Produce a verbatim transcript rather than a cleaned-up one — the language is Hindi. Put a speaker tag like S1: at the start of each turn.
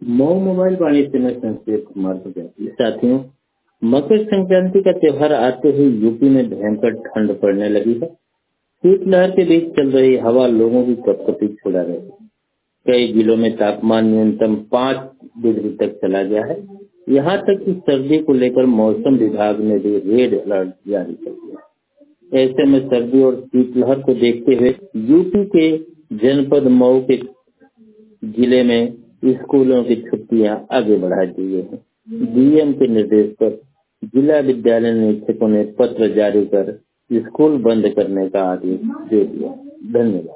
S1: मऊ मोबाइल वाणी से मैं संक्षेप कुमार को कहती है। साथियों, मकर संक्रांति का त्योहार आते ही यूपी में भयंकर ठंड पड़ने लगी है। शीतलहर के बीच चल रही हवा लोगों की कपकपी छुड़ा रही है। कई जिलों में तापमान न्यूनतम पाँच डिग्री तक चला गया है। यहाँ तक कि सर्दी को लेकर मौसम विभाग ने भी रेड अलर्ट जारी कर दिया। ऐसे में सर्दी और शीतलहर को देखते हुए यूपी के जनपद मऊ के जिले में स्कूलों की छुट्टियां आगे बढ़ा दी गई हैं। डीएम के निर्देश पर जिला विद्यालय निरीक्षकों ने पत्र जारी कर स्कूल बंद करने का आदेश दे दिया। धन्यवाद।